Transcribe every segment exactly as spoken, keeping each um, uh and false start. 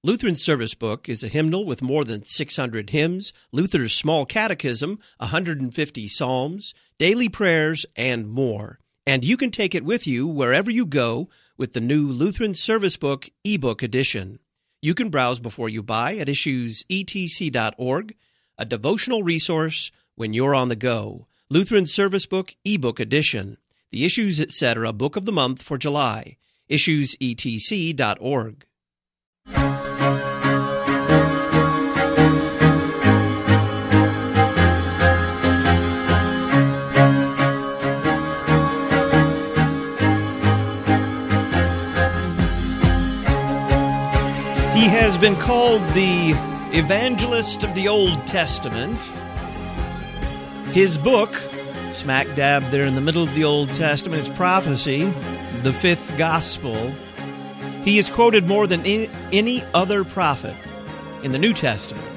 Lutheran's Service Book is a hymnal with more than six hundred hymns, Luther's Small Catechism, one hundred fifty psalms, daily prayers, and more. And you can take it with you wherever you go with the new Lutheran Service Book ebook edition. You can browse before you buy at issues e t c dot org, a devotional resource when you're on the go. Lutheran Service Book ebook edition, the Issues Etc. Book of the Month for July, issues e t c dot org. He has been called the evangelist of the Old Testament. His book, smack dab there in the middle of the Old Testament, is Prophecy, the Fifth Gospel. He is quoted more than any other prophet in the New Testament.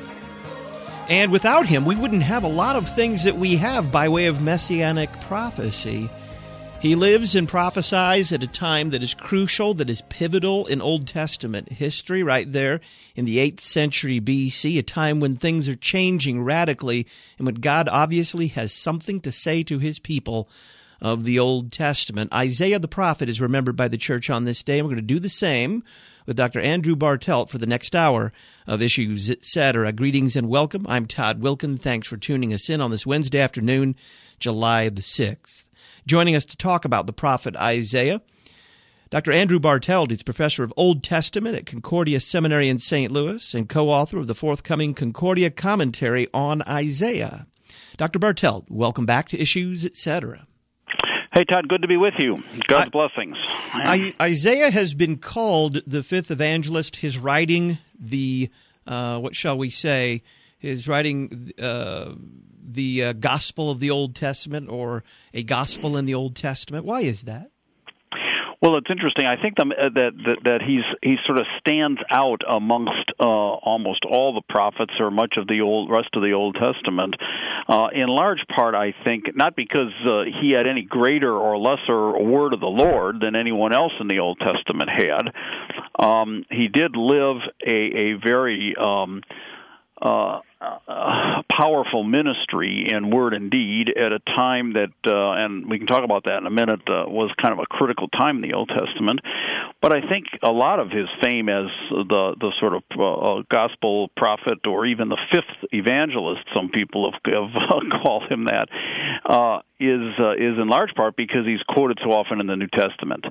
And without him, we wouldn't have a lot of things that we have by way of messianic prophecy. He lives and prophesies at a time that is crucial, that is pivotal in Old Testament history, right there in the eighth century B C, a time when things are changing radically and when God obviously has something to say to his people of the Old Testament. Isaiah the prophet is remembered by the church on this day, and we're going to do the same with Doctor Andrew Bartelt for the next hour of Issues Etc. Greetings and welcome. I'm Todd Wilkin. Thanks for tuning us in on this Wednesday afternoon, July the sixth. Joining us to talk about the prophet Isaiah, Doctor Andrew Bartelt is professor of Old Testament at Concordia Seminary in Saint Louis and co-author of the forthcoming Concordia Commentary on Isaiah. Doctor Bartelt, welcome back to Issues Etc. Hey, Todd, good to be with you. God's I, blessings. I, Isaiah has been called the fifth evangelist. His writing, the, uh, what shall we say, his writing... Uh, the uh, gospel of the Old Testament, or a gospel in the Old Testament. Why is that? Well, it's interesting. I think the, uh, that, that that he's he sort of stands out amongst uh, almost all the prophets, or much of the old rest of the Old Testament. Uh, in large part, I think not because uh, he had any greater or lesser word of the Lord than anyone else in the Old Testament had. Um, he did live a a very um, uh, Uh, powerful ministry in word and deed at a time that, uh, and we can talk about that in a minute, uh, was kind of a critical time in the Old Testament. But I think a lot of his fame as the the sort of uh, gospel prophet, or even the fifth evangelist, some people have, have uh, called him that, uh, is uh, is in large part because he's quoted so often in the New Testament.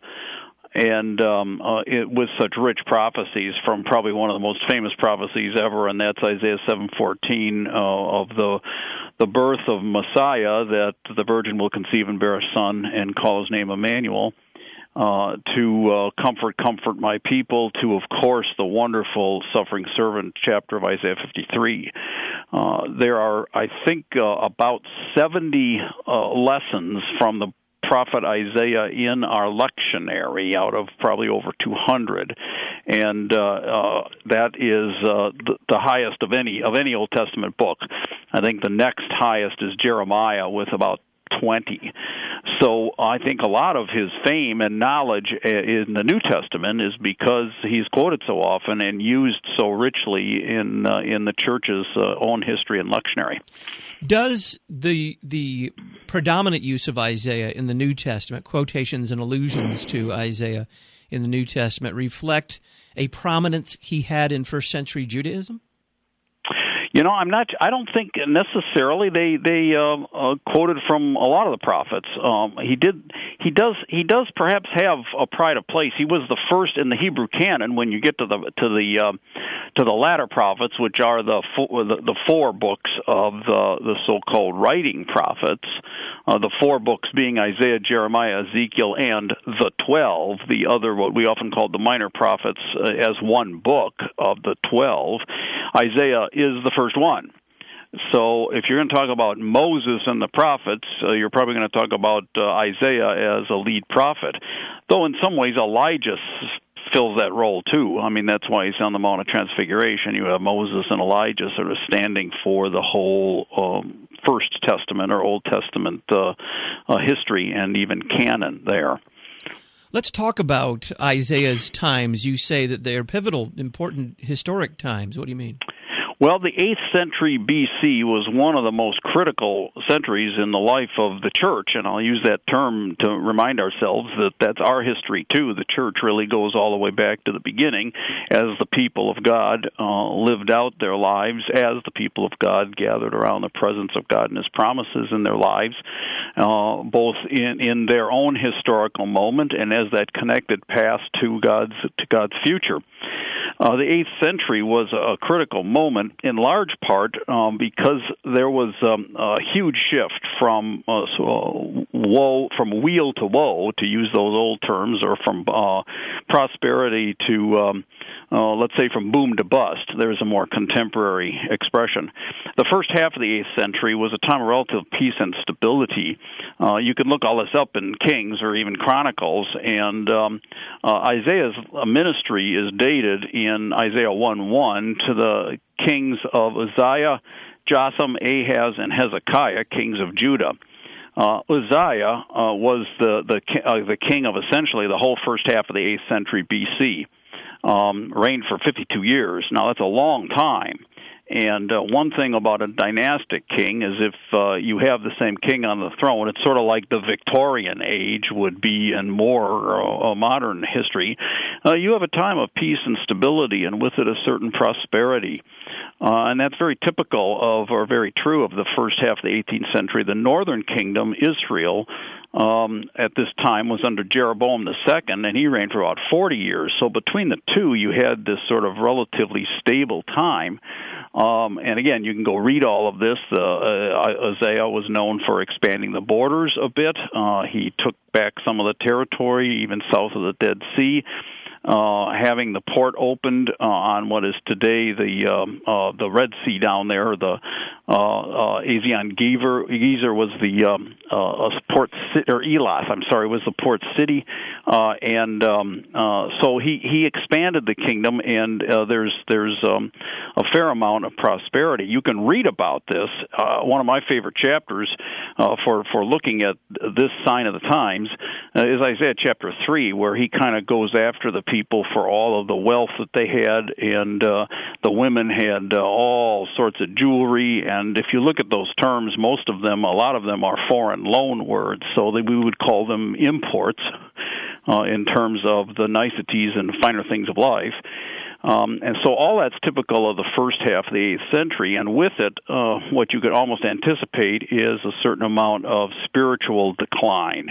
And um, uh, it, with such rich prophecies from probably one of the most famous prophecies ever, and that's Isaiah seven fourteen uh, of the the birth of Messiah, that the virgin will conceive and bear a son and call his name Emmanuel, uh, to uh, comfort, comfort my people, to, of course, the wonderful suffering servant chapter of Isaiah fifty-three. Uh, there are, I think, uh, about seventy uh, lessons from the prophet Isaiah in our lectionary out of probably over two hundred, and uh, uh, that is uh, the, the highest of any of any Old Testament book. I think the next highest is Jeremiah with about twenty. So I think a lot of his fame and knowledge in the New Testament is because he's quoted so often and used so richly in uh, in the church's uh, own history and lectionary. Does the the predominant use of Isaiah in the New Testament, quotations and allusions to Isaiah in the New Testament, reflect a prominence he had in first century Judaism? You know, I'm not. I don't think necessarily they they uh, uh, quoted from a lot of the prophets. Um, he did. He does. He does perhaps have a pride of place. He was the first in the Hebrew canon. When you get to the to the uh, to the latter prophets, which are the four, the, the four books of the the so-called writing prophets, uh, the four books being Isaiah, Jeremiah, Ezekiel, and the twelve. The other, what we often call the minor prophets, uh, as one book of the twelve. Isaiah is the first one. So if you're going to talk about Moses and the prophets, uh, you're probably going to talk about uh, Isaiah as a lead prophet. Though in some ways Elijah fills that role too. I mean, that's why he's on the Mount of Transfiguration. You have Moses and Elijah sort of standing for the whole um, First Testament or Old Testament uh, uh, history and even canon there. Let's talk about Isaiah's times. You say that they are pivotal, important historic times. What do you mean? Well, the eighth century B C was one of the most critical centuries in the life of the church, and I'll use that term to remind ourselves that that's our history, too. The church really goes all the way back to the beginning as the people of God uh, lived out their lives, as the people of God gathered around the presence of God and His promises in their lives, uh, both in, in their own historical moment and as that connected past to God's to God's future. Uh, the eighth century was a critical moment, in large part um, because there was um, a huge shift from uh, so, woe, from weal to woe, to use those old terms, or from uh, prosperity to, um, uh, let's say, from boom to bust. There's a more contemporary expression. The first half of the eighth century was a time of relative peace and stability. Uh, you can look all this up in Kings or even Chronicles, and um, uh, Isaiah's ministry is dated in in Isaiah one one to the kings of Uzziah, Jotham, Ahaz, and Hezekiah, kings of Judah. Uh, Uzziah uh, was the the, uh, the king of essentially the whole first half of the eighth century B C, um, reigned for fifty-two years. Now, that's a long time. And uh, one thing about a dynastic king is if uh, you have the same king on the throne, it's sort of like the Victorian age would be in more uh, modern history. Uh, you have a time of peace and stability, and with it a certain prosperity. Uh, and that's very typical of, or very true of the first half of the eighteenth century. The northern kingdom, Israel, um, at this time was under Jeroboam the Second, and he reigned for about forty years. So between the two, you had this sort of relatively stable time. Um, and again, you can go read all of this. Uh, uh, Isaiah was known for expanding the borders a bit. Uh, he took back some of the territory, even south of the Dead Sea. Uh, having the port opened uh, on what is today the um, uh, the Red Sea down there, the uh, uh, Ezion Geber, Gezer was the um, uh, port city, or Elath, I'm sorry, was the port city, uh, and um, uh, so he, he expanded the kingdom, and uh, there's there's um, a fair amount of prosperity. You can read about this. Uh, one of my favorite chapters uh, for for looking at this sign of the times uh, is Isaiah chapter three, where he kind of goes after the people for all of the wealth that they had, and uh, the women had uh, all sorts of jewelry. And if you look at those terms, most of them, a lot of them are foreign loan words, so that we would call them imports uh, in terms of the niceties and finer things of life. Um, and so all that's typical of the first half of the eighth century, and with it, uh, what you could almost anticipate is a certain amount of spiritual decline.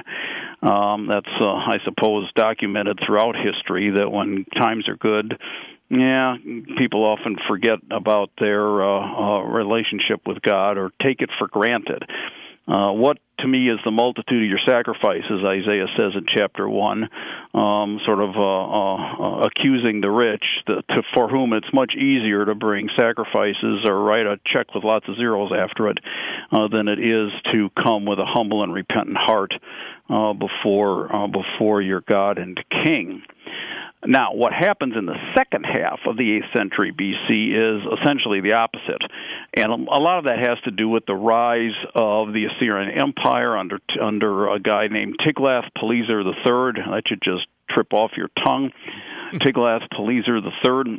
Um, that's, uh, I suppose, documented throughout history, that when times are good, yeah, people often forget about their uh, uh, relationship with God or take it for granted. Uh, what, to me, is the multitude of your sacrifices, Isaiah says in chapter one, um, sort of uh, uh, accusing the rich, the, to, for whom it's much easier to bring sacrifices or write a check with lots of zeros after it uh, than it is to come with a humble and repentant heart uh, before uh, before your God and King. Now, what happens in the second half of the eighth century B C is essentially the opposite. And a lot of that has to do with the rise of the Assyrian Empire under under a guy named Tiglath-Pileser the Third. That should just trip off your tongue. Tiglath-Pileser the Third.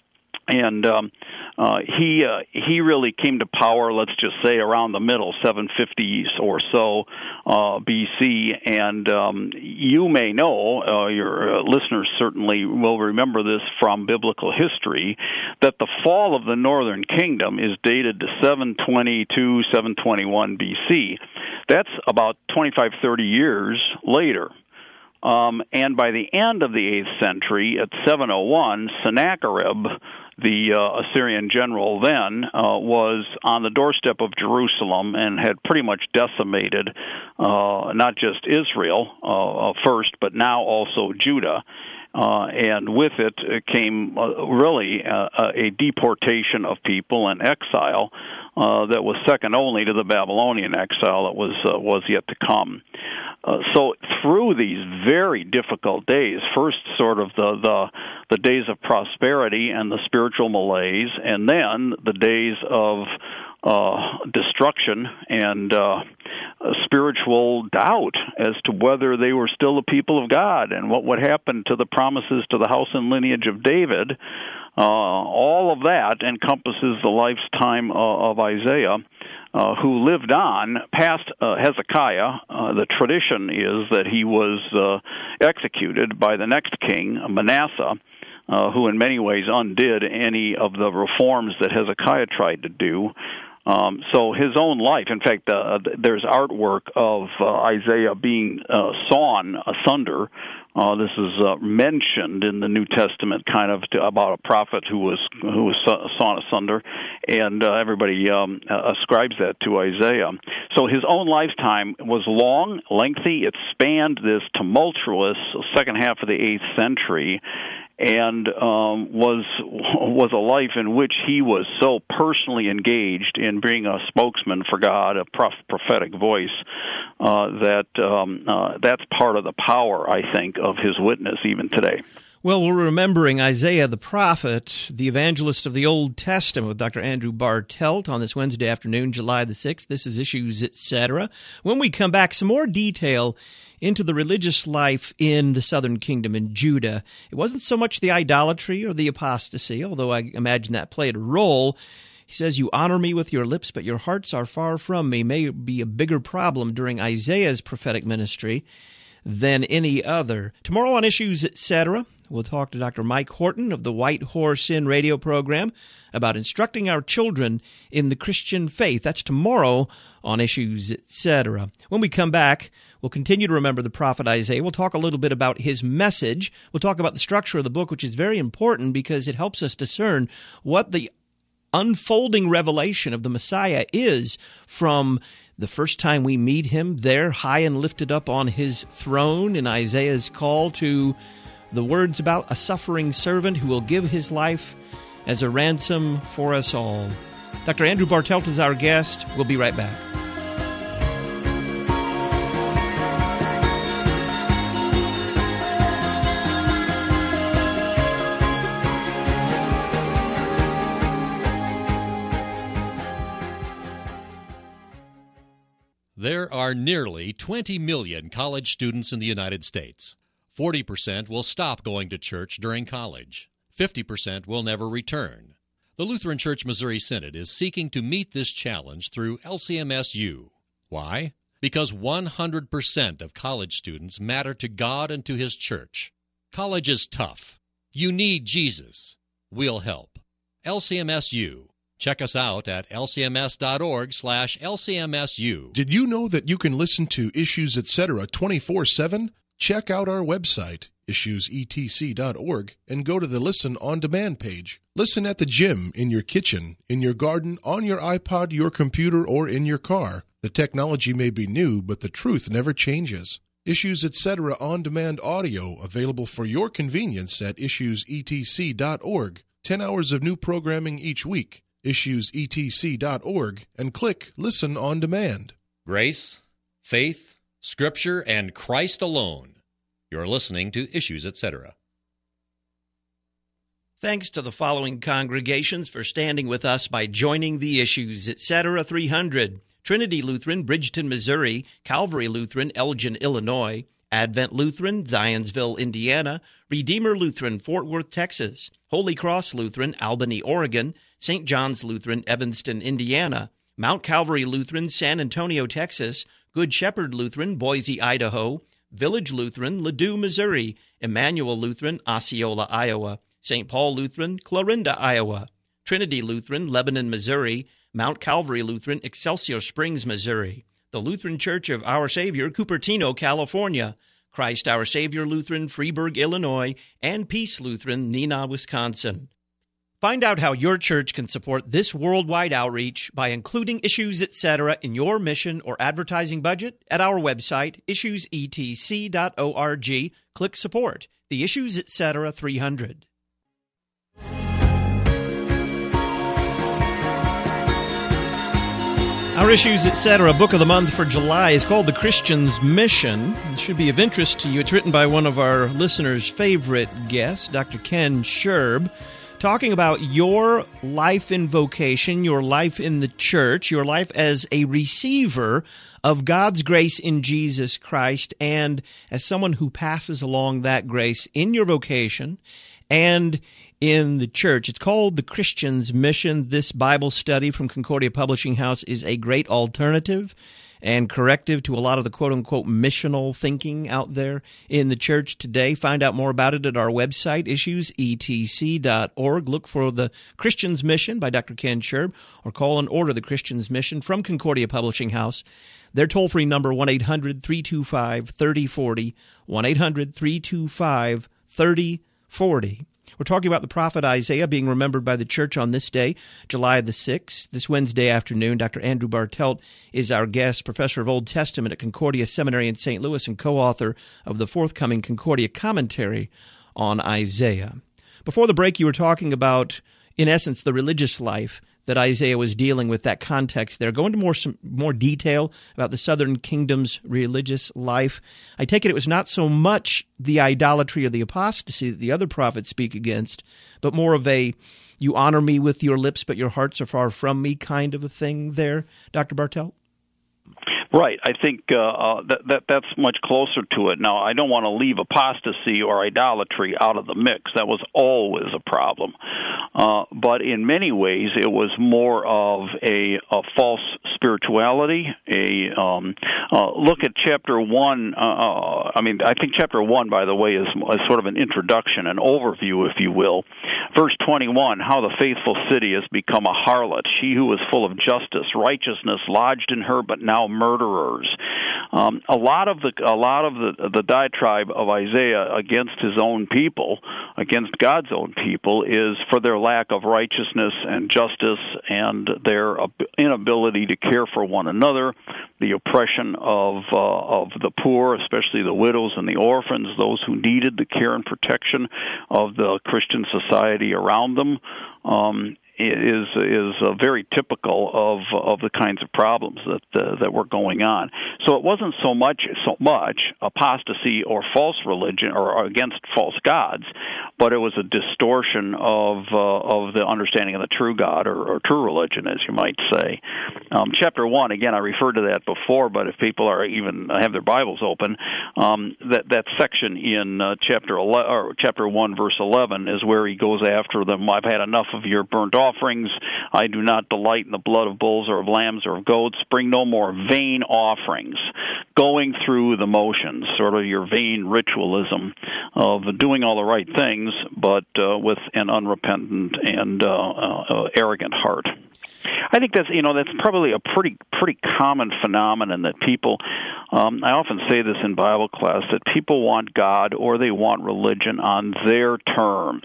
And um, uh, he uh, he really came to power, let's just say, around the middle, seven fifty or so uh, B C. And um, you may know, uh, your uh, listeners certainly will remember this from biblical history, that the fall of the northern kingdom is dated to seven twenty-two, seven twenty-one B C. That's about twenty-five, thirty years later. Um, and by the end of the eighth century, at seven oh one, Sennacherib, the uh, Assyrian general then, uh, was on the doorstep of Jerusalem and had pretty much decimated uh, not just Israel uh, first, but now also Judah. Uh, and with it came uh, really uh, a deportation of people and exile uh, that was second only to the Babylonian exile that was uh, was yet to come. uh, so through these very difficult days, first sort of the, the the days of prosperity and the spiritual malaise, and then the days of uh, destruction and uh, spiritual doubt as to whether they were still the people of God and what would happen to the promises to the house and lineage of David. Uh, all of that encompasses the lifetime uh, of Isaiah, uh, who lived on past uh, Hezekiah. Uh, the tradition is that he was uh, executed by the next king, Manasseh, uh, who in many ways undid any of the reforms that Hezekiah tried to do. Um, so his own life, in fact, uh, there's artwork of uh, Isaiah being uh, sawn asunder. Uh, this is uh, mentioned in the New Testament, kind of to, about a prophet who was who was sawn asunder, and uh, everybody um, ascribes that to Isaiah. So his own lifetime was long, lengthy. It spanned this tumultuous second half of the eighth century, and um, was was a life in which he was so personally engaged in being a spokesman for God, a prof- prophetic voice, uh, that um, uh, that's part of the power, I think, of his witness even today. Well, we're remembering Isaiah the prophet, the evangelist of the Old Testament, with Doctor Andrew Bartelt on this Wednesday afternoon, July the sixth. This is Issues, et cetera. When we come back, some more detail into the religious life in the southern kingdom in Judah. It wasn't so much the idolatry or the apostasy, although I imagine that played a role. He says, "You honor me with your lips, but your hearts are far from me," may be a bigger problem during Isaiah's prophetic ministry than any other. Tomorrow on Issues, et cetera, we'll talk to Doctor Mike Horton of the White Horse Inn radio program about instructing our children in the Christian faith. That's tomorrow on Issues, et cetera. When we come back, we'll continue to remember the prophet Isaiah. We'll talk a little bit about his message. We'll talk about the structure of the book, which is very important because it helps us discern what the unfolding revelation of the Messiah is from the first time we meet him there, high and lifted up on his throne in Isaiah's call, to the words about a suffering servant who will give his life as a ransom for us all. Doctor Andrew Bartelt is our guest. We'll be right back. There are nearly twenty million college students in the United States. forty percent will stop going to church during college. fifty percent will never return. The Lutheran Church Missouri Synod is seeking to meet this challenge through L C M S U. Why? Because one hundred percent of college students matter to God and to His church. College is tough. You need Jesus. We'll help. L C M S U. Check us out at L C M S dot org slash L C M S U. Did you know that you can listen to Issues, et cetera twenty-four seven? Check out our website, issues e t c dot org, and go to the Listen on Demand page. Listen at the gym, in your kitchen, in your garden, on your iPod, your computer, or in your car. The technology may be new, but the truth never changes. Issues, et cetera on-demand audio available for your convenience at issues e t c dot org. Ten hours of new programming each week. issues e t c dot org, and click Listen on Demand. Grace, faith, Scripture, and Christ alone. You're listening to Issues, et cetera. Thanks to the following congregations for standing with us by joining the Issues, et cetera three hundred. Trinity Lutheran, Bridgeton, Missouri. Calvary Lutheran, Elgin, Illinois. Advent Lutheran, Zionsville, Indiana. Redeemer Lutheran, Fort Worth, Texas. Holy Cross Lutheran, Albany, Oregon. Saint John's Lutheran, Evanston, Indiana. Mount Calvary Lutheran, San Antonio, Texas. Good Shepherd Lutheran, Boise, Idaho. Village Lutheran, Ladue, Missouri. Emmanuel Lutheran, Osceola, Iowa. Saint Paul Lutheran, Clarinda, Iowa. Trinity Lutheran, Lebanon, Missouri. Mount Calvary Lutheran, Excelsior Springs, Missouri. The Lutheran Church of Our Savior, Cupertino, California. Christ Our Savior Lutheran, Freeburg, Illinois. And Peace Lutheran, Neenah, Wisconsin. Find out how your church can support this worldwide outreach by including Issues, et cetera in your mission or advertising budget at our website, issues e t c dot org. Click Support, the Issues, et cetera three hundred. Our Issues, et cetera. Book of the month for July is called The Christian's Mission. It should be of interest to you. It's written by one of our listeners' favorite guests, Doctor Ken Sherb, talking about your life in vocation, your life in the church, your life as a receiver of God's grace in Jesus Christ, and as someone who passes along that grace in your vocation and in the church. It's called The Christian's Mission. This Bible study from Concordia Publishing House is a great alternative and corrective to a lot of the quote-unquote missional thinking out there in the church today. Find out more about it at our website, issues e t c dot org. Look for The Christian's Mission by Doctor Ken Sherb, or call and order The Christian's Mission from Concordia Publishing House. Their toll-free number, one eight hundred three two five three oh four oh, one eight hundred three two five three oh four oh. We're talking about the prophet Isaiah being remembered by the church on this day, July the sixth. This Wednesday afternoon, Doctor Andrew Bartelt is our guest, professor of Old Testament at Concordia Seminary in Saint Louis and co-author of the forthcoming Concordia commentary on Isaiah. Before the break, you were talking about, in essence, the religious life that Isaiah was dealing with, that context there. Go into more some more detail about the southern kingdom's religious life. I take it it was not so much the idolatry or the apostasy that the other prophets speak against, but more of a, you honor me with your lips, but your hearts are far from me kind of a thing there, Doctor Bartelt? Right. I think uh, uh, that, that that's much closer to it. Now, I don't want to leave apostasy or idolatry out of the mix. That was always a problem. Uh, but in many ways, it was more of a, a false spirituality. A um, uh, look at chapter one. Uh, I mean, I think chapter one, by the way, is, is sort of an introduction, an overview, if you will. Verse twenty-one: How the faithful city has become a harlot. She who was full of justice, righteousness lodged in her, but now murderers. Um, a lot of the a lot of the the diatribe of Isaiah against his own people, against God's own people, is for their lack of righteousness and justice and their inability to care for one another, the oppression of uh, of the poor, especially the widows and the orphans, those who needed the care and protection of the Christian society around them. Um, is is uh, very typical of of the kinds of problems that uh, that were going on. So it wasn't so much so much apostasy or false religion or against false gods, but it was a distortion of uh, of the understanding of the true God or, or true religion, as you might say. Um, chapter one, again, I referred to that before, but if people are even have their Bibles open, um, that that section in uh, chapter eleven, or chapter one, verse eleven, is where he goes after them. I've had enough of your burnt offerings. I do not delight in the blood of bulls or of lambs or of goats. Bring no more vain offerings. Going through the motions, sort of your vain ritualism of doing all the right things, but uh, with an unrepentant and uh, uh, arrogant heart. I think that's you know that's probably a pretty pretty common phenomenon that people. Um, I often say this in Bible class that people want God or they want religion on their terms,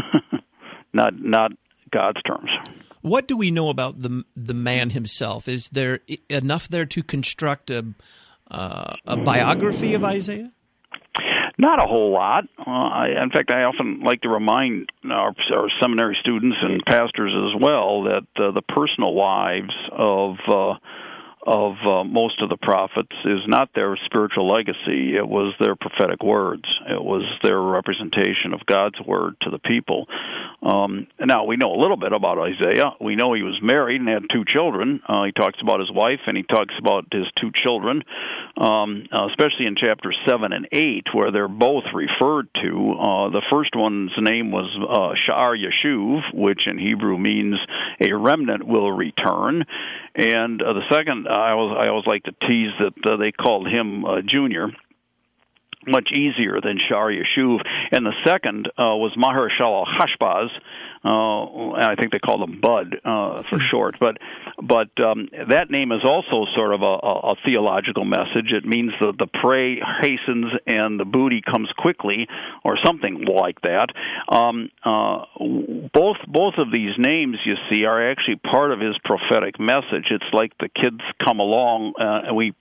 not not God's terms. What do we know about the the man himself? Is there enough there to construct a uh, a biography of Isaiah? Not a whole lot. Uh, I, in fact, I often like to remind our, our seminary students and pastors as well that uh, the personal lives of uh, of uh, most of the prophets is not their spiritual legacy. It was their prophetic words. It was their representation of God's word to the people. Um, now, we know a little bit about Isaiah. We know he was married and had two children. Uh, he talks about his wife, and he talks about his two children, um, uh, especially in chapters seven and eight, where they're both referred to. Uh, the first one's name was uh, Sha'ar Yashuv, which in Hebrew means a remnant will return. And uh, the second, I always, I always like to tease that uh, they called him uh, Junior, much easier than Sha'ar Yashuv. And the second uh, was Maher-shalal-Hashbaz, uh, and I think they called him Bud uh, for short. But but um, that name is also sort of a, a, a theological message. It means that the prey hastens and the booty comes quickly, or something like that. Um, uh, both both of these names, you see, are actually part of his prophetic message. It's like the kids come along, uh, and we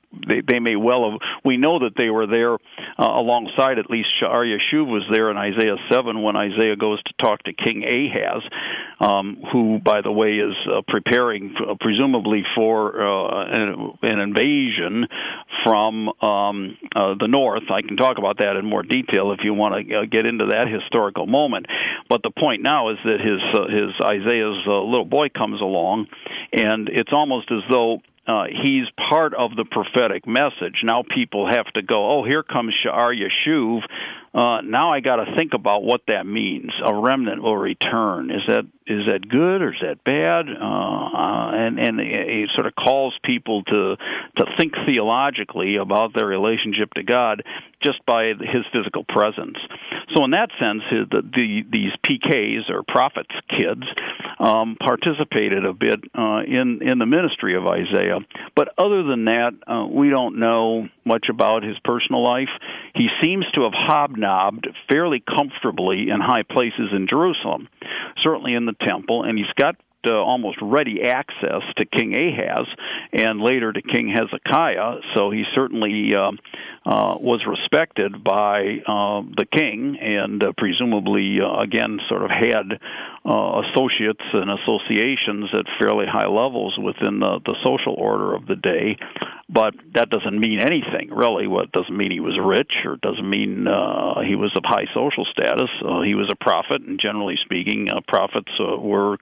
they, they may well have. We know that they were there uh, alongside. At least Sha'ar Yashuv was there in Isaiah seven when Isaiah goes to talk to King Ahaz, um, who, by the way, is uh, preparing uh, presumably for uh, an, an invasion from um, uh, the north. I can talk about that in more detail if you want to uh, get into that historical moment. But the point now is that his uh, his Isaiah's uh, little boy comes along, and it's almost as though Uh, he's part of the prophetic message. Now people have to go, oh, here comes Sha'ar Yashuv. Uh, now I got to think about what that means. A remnant will return. Is that is that good or is that bad? Uh, uh, and and it sort of calls people to to think theologically about their relationship to God just by his physical presence. So in that sense, the, the, these P Ks, or prophets' kids, um, participated a bit uh, in, in the ministry of Isaiah. But other than that, uh, we don't know much about his personal life. He seems to have hobnobbed fairly comfortably in high places in Jerusalem, certainly in the temple, and he's got Uh, almost ready access to King Ahaz and later to King Hezekiah, so he certainly uh, uh, was respected by uh, the king and uh, presumably, uh, again, sort of had uh, associates and associations at fairly high levels within the, the social order of the day. But that doesn't mean anything, really. What doesn't mean he was rich, or doesn't mean uh, he was of high social status. Uh, he was a prophet, and generally speaking, uh, prophets uh, were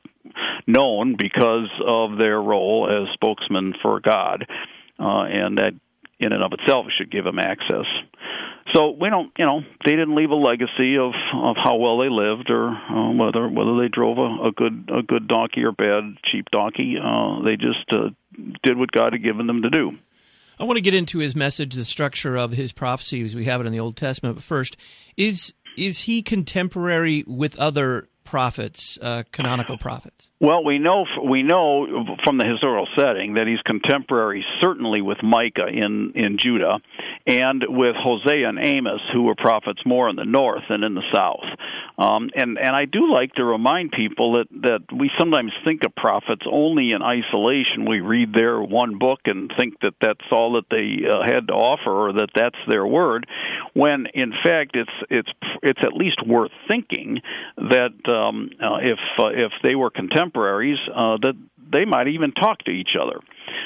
known because of their role as spokesman for God, uh, and that in and of itself should give him access. So we don't, you know, they didn't leave a legacy of, of how well they lived, or uh, whether whether they drove a, a good a good donkey or bad cheap donkey. Uh, they just uh, did what God had given them to do. I want to get into his message, the structure of his prophecy as we have it in the Old Testament. But first, is is he contemporary with other prophets, uh, canonical prophets? Well, we know we know from the historical setting that he's contemporary, certainly with Micah in, in Judah, and with Hosea and Amos, who were prophets more in the north than in the south. Um, and and I do like to remind people that, that we sometimes think of prophets only in isolation. We read their one book and think that that's all that they uh, had to offer, or that that's their word, when in fact it's it's it's at least worth thinking that um, uh, if uh, if they were contemporaries, uh, that they might even talk to each other.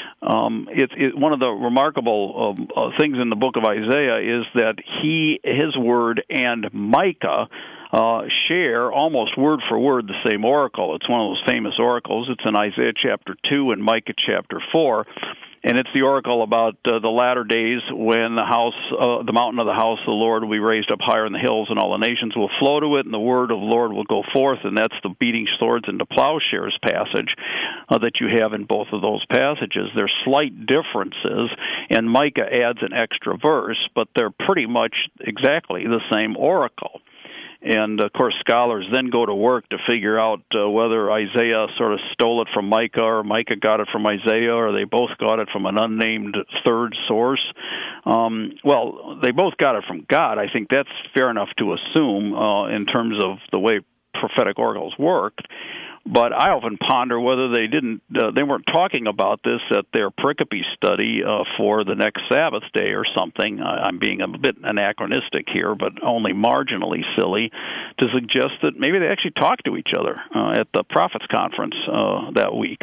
Um, it, it, one of the remarkable um, uh, things in the book of Isaiah is that he, his word, and Micah uh, share almost word for word the same oracle. It's one of those famous oracles. It's in Isaiah chapter two and Micah chapter four. And it's the oracle about uh, the latter days when the house, uh, the mountain of the house of the Lord will be raised up higher in the hills, and all the nations will flow to it, and the word of the Lord will go forth. And that's the beating swords into plowshares passage uh, that you have in both of those passages. There's slight differences, and Micah adds an extra verse, but they're pretty much exactly the same oracle. And, of course, scholars then go to work to figure out uh, whether Isaiah sort of stole it from Micah, or Micah got it from Isaiah, or they both got it from an unnamed third source. Um, well, they both got it from God. I think that's fair enough to assume uh, in terms of the way prophetic oracles worked. But I often ponder whether they didn't, uh, they weren't talking about this at their pericope study uh, for the next Sabbath day or something. I, I'm being a bit anachronistic here, but only marginally silly, to suggest that maybe they actually talked to each other uh, at the Prophets Conference uh, that week.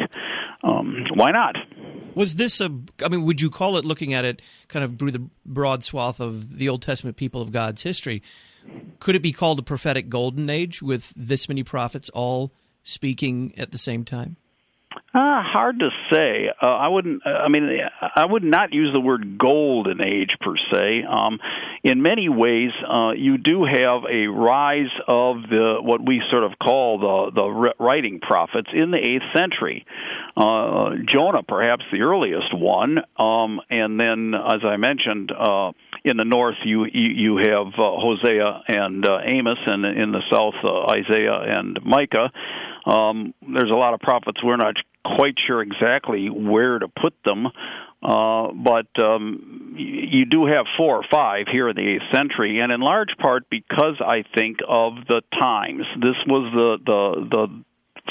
Um, why not? Was this a, I mean, would you call it, looking at it kind of through the broad swath of the Old Testament people of God's history, could it be called a prophetic golden age with this many prophets all speaking at the same time? Uh, hard to say. Uh, I wouldn't. I mean, I would not use the word golden age per se. Um, in many ways, uh, you do have a rise of the what we sort of call the the writing prophets in the eighth century. Uh, Jonah, perhaps the earliest one, um, and then, as I mentioned, uh, in the north you you, you have uh, Hosea and uh, Amos, and in the south uh, Isaiah and Micah. Um, there's a lot of prophets we're not quite sure exactly where to put them, uh, but um, you do have four or five here in the eighth century, and in large part because I think of the times. This was the the, the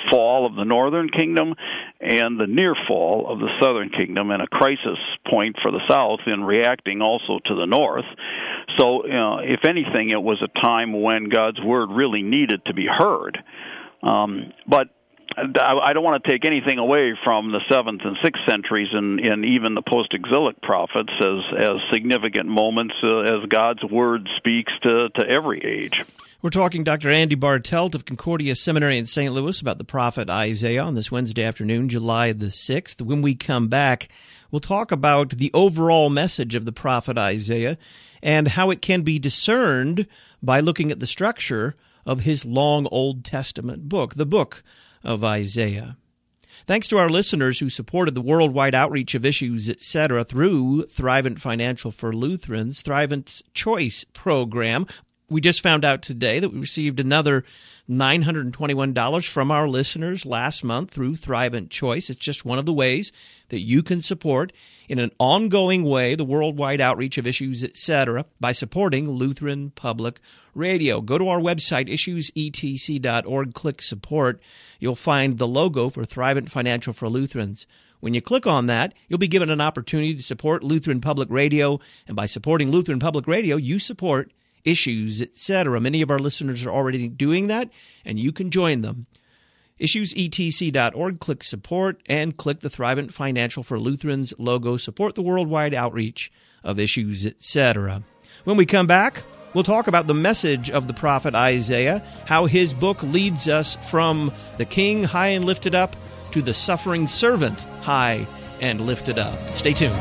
fall of the northern kingdom and the near fall of the southern kingdom, and a crisis point for the south in reacting also to the north. So, uh, if anything, it was a time when God's word really needed to be heard. Um, but I don't want to take anything away from the seventh and sixth centuries and, and even the post-exilic prophets as, as significant moments uh, as God's word speaks to, to every age. We're talking Doctor Andy Bartelt of Concordia Seminary in Saint Louis about the prophet Isaiah on this Wednesday afternoon, July the sixth. When we come back, we'll talk about the overall message of the prophet Isaiah and how it can be discerned by looking at the structure of his long Old Testament book, the book of Isaiah. Thanks to our listeners who supported the worldwide outreach of Issues, et cetera, through Thrivent Financial for Lutherans, Thrivent's Choice program. We just found out today that we received another nine hundred twenty-one dollars from our listeners last month through Thrivent Choice. It's just one of the ways that you can support in an ongoing way the worldwide outreach of Issues, et cetera, by supporting Lutheran Public Radio. Go to our website, issues e t c dot org, click support. You'll find the logo for Thrivent Financial for Lutherans. When you click on that, you'll be given an opportunity to support Lutheran Public Radio, and by supporting Lutheran Public Radio, you support Issues, et cetera. Many of our listeners are already doing that, and you can join them. issues e t c dot org, click support, and click the Thrivent Financial for Lutherans logo. Support the worldwide outreach of Issues, et cetera. When we come back, we'll talk about the message of the prophet Isaiah, how his book leads us from the king high and lifted up to the suffering servant high and lifted up. Stay tuned.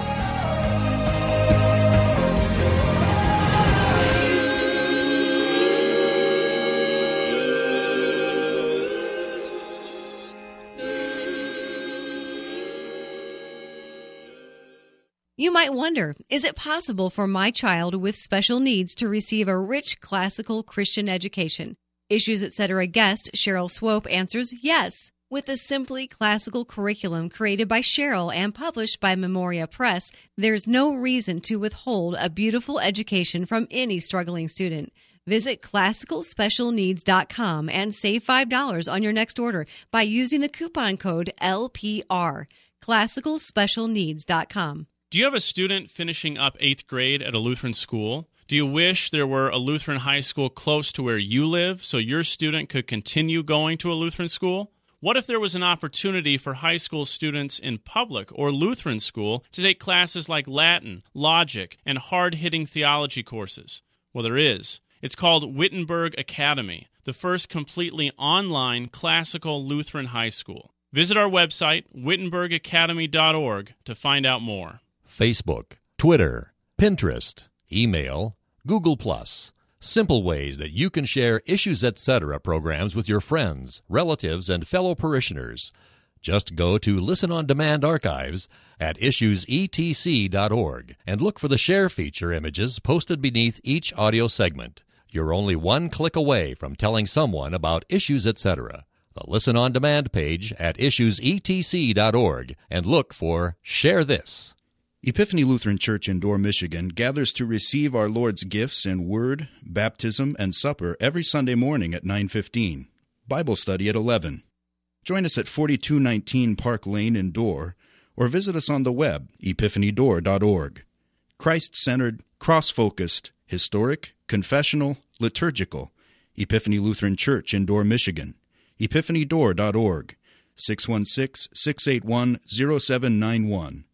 You might wonder, is it possible for my child with special needs to receive a rich classical Christian education? Issues, et cetera guest Cheryl Swope answers yes. With the Simply Classical curriculum created by Cheryl and published by Memoria Press, there's no reason to withhold a beautiful education from any struggling student. Visit classical special needs dot com and save five dollars on your next order by using the coupon code L P R. classical special needs dot com. Do you have a student finishing up eighth grade at a Lutheran school? Do you wish there were a Lutheran high school close to where you live so your student could continue going to a Lutheran school? What if there was an opportunity for high school students in public or Lutheran school to take classes like Latin, logic, and hard-hitting theology courses? Well, there is. It's called Wittenberg Academy, the first completely online classical Lutheran high school. Visit our website, wittenberg academy dot org, to find out more. Facebook, Twitter, Pinterest, email, Google Plus. Simple ways that you can share Issues, et cetera programs with your friends, relatives, and fellow parishioners. Just go to Listen on Demand archives at issues e t c dot org and look for the share feature images posted beneath each audio segment. You're only one click away from telling someone about Issues, et cetera. The Listen on Demand page at issues e t c dot org and look for Share This. Epiphany Lutheran Church in Dorr, Michigan gathers to receive our Lord's gifts in Word, Baptism, and Supper every Sunday morning at nine fifteen. Bible study at eleven. Join us at forty-two nineteen Park Lane in Dorr, or visit us on the web, epiphany door dot org. Christ-centered, cross-focused, historic, confessional, liturgical. Epiphany Lutheran Church in Dorr, Michigan. epiphany door dot org. six one six, six eight one, zero seven nine one.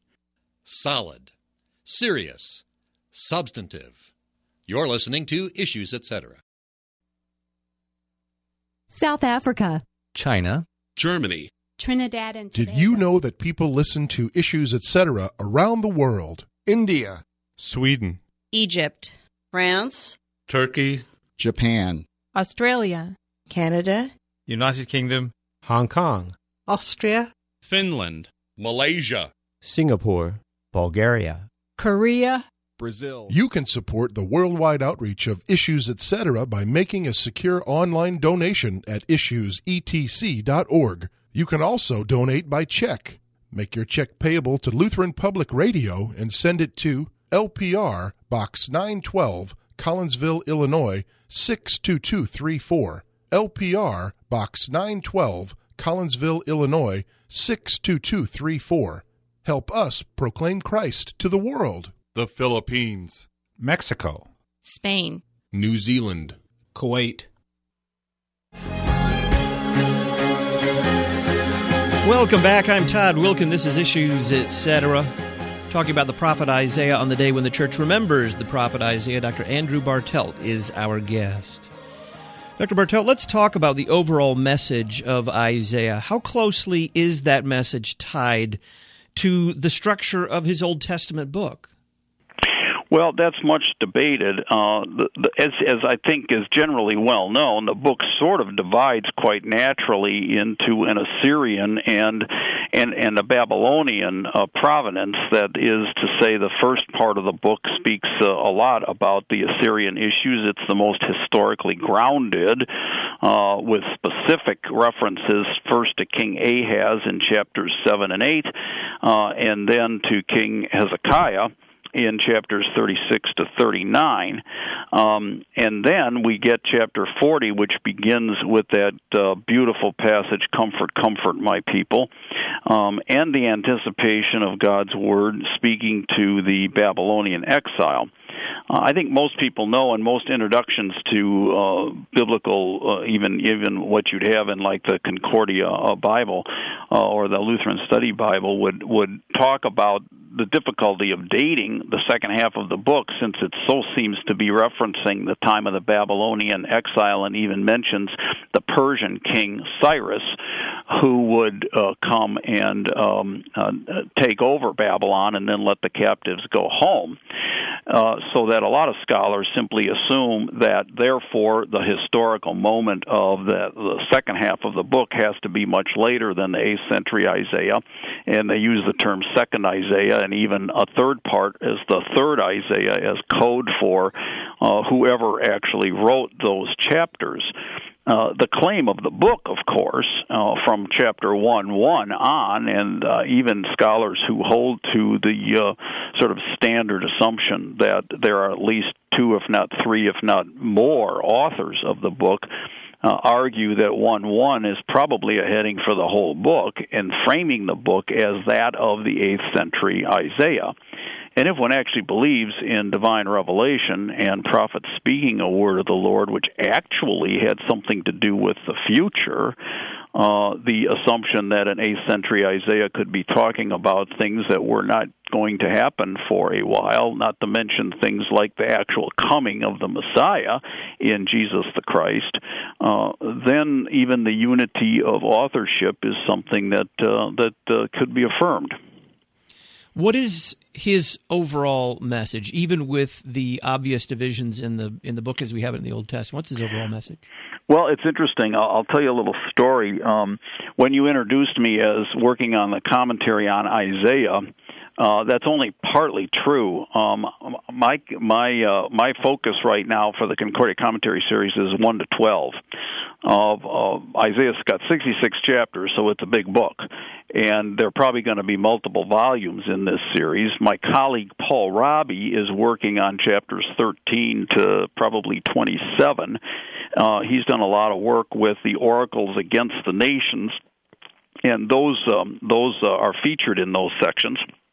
Solid, serious, substantive. You're listening to Issues, et cetera. South Africa, China, Germany, Trinidad and Tobago. Did you know that people listen to Issues, et cetera around the world? India, Sweden, Egypt, France, Turkey, Japan, Australia, Canada, United Kingdom, Hong Kong, Austria, Finland, Malaysia, Singapore, Bulgaria, Korea, Brazil. You can support the worldwide outreach of Issues, et cetera by making a secure online donation at issues e t c dot org. You can also donate by check. Make your check payable to Lutheran Public Radio and send it to L P R, Box nine twelve, Collinsville, Illinois, six two two three four. L P R, Box nine twelve, Collinsville, Illinois, six two two three four. Help us proclaim Christ to the world. The Philippines. Mexico. Spain. New Zealand. Kuwait. Welcome back. I'm Todd Wilkin. This is Issues, et cetera. Talking about the prophet Isaiah on the day when the church remembers the prophet Isaiah. Doctor Andrew Bartelt is our guest. Doctor Bartelt, let's talk about the overall message of Isaiah. How closely is that message tied to the structure of his Old Testament book? Well, that's much debated. Uh, the, the, as, as I think is generally well known, the book sort of divides quite naturally into an Assyrian and and, and a Babylonian uh, provenance. That is to say, the first part of the book speaks uh, a lot about the Assyrian issues. It's the most historically grounded, uh, with specific references first to King Ahaz in chapters seven and eight, uh, and then to King Hezekiah in chapters thirty-six to thirty-nine. Um, and then we get chapter forty, which begins with that uh, beautiful passage, "Comfort, comfort my people," um, and the anticipation of God's word speaking to the Babylonian exile. Uh, I think most people know, and most introductions to uh, biblical, uh, even even what you'd have in like the Concordia uh, Bible uh, or the Lutheran Study Bible would would talk about the difficulty of dating the second half of the book, since it so seems to be referencing the time of the Babylonian exile, and even mentions the Persian king Cyrus, who would uh, come and um, uh, take over Babylon and then let the captives go home. Uh, so that a lot of scholars simply assume that, therefore, the historical moment of the, the second half of the book has to be much later than the eighth century Isaiah, and they use the term second Isaiah, and even a third part as the third Isaiah as code for uh, whoever actually wrote those chapters. Uh, the claim of the book, of course, uh, from chapter one one on, and uh, even scholars who hold to the uh, sort of standard assumption that there are at least two, if not three, if not more authors of the book, uh, argue that one one is probably a heading for the whole book, and framing the book as that of the eighth century Isaiah. And if one actually believes in divine revelation and prophets speaking a word of the Lord, which actually had something to do with the future, uh, the assumption that an eighth century Isaiah could be talking about things that were not going to happen for a while, not to mention things like the actual coming of the Messiah in Jesus the Christ, uh, then even the unity of authorship is something that uh, that uh, could be affirmed. What is his overall message, even with the obvious divisions in the in the book as we have it in the Old Testament? What's his overall message? Well, it's interesting. I'll, I'll tell you a little story. Um, when you introduced me as working on the commentary on Isaiah, Uh, that's only partly true. Um, my my uh, my focus right now for the Concordia Commentary series is one to twelve. Of uh, Isaiah's got sixty-six chapters, so it's a big book, and there are probably going to be multiple volumes in this series. My colleague Paul Robbie is working on chapters thirteen to probably twenty-seven. Uh, he's done a lot of work with the oracles against the nations, and those um, those uh, are featured in those sections.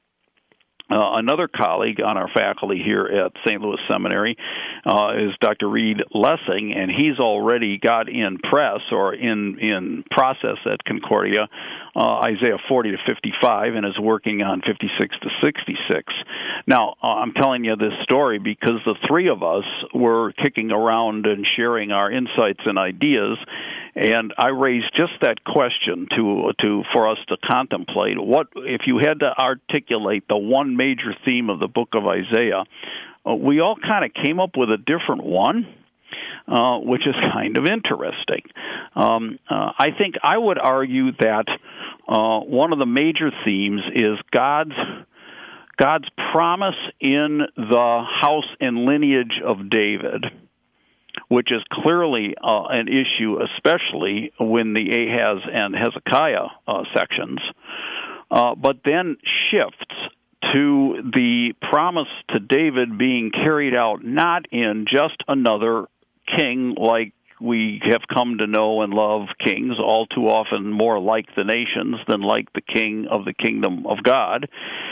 Uh, another colleague on our faculty here at Saint Louis Seminary uh, is Doctor Reed Lessing, and he's already got in press or in, in process at Concordia uh, Isaiah forty to fifty-five, and is working on fifty-six to sixty-six. Now, uh, I'm telling you this story because the three of us were kicking around and sharing our insights and ideas, and I raised just that question to to for us to contemplate. What if you had to articulate the one major theme of the book of Isaiah? Uh, we all kind of came up with a different one, uh, which is kind of interesting. Um, uh, I think I would argue that uh, one of the major themes is God's God's promise in the house and lineage of David, which is clearly uh, an issue, especially when the Ahaz and Hezekiah uh, sections, uh, but then shifts to the promise to David being carried out not in just another king like we have come to know and love kings, all too often more like the nations than like the king of the kingdom of God,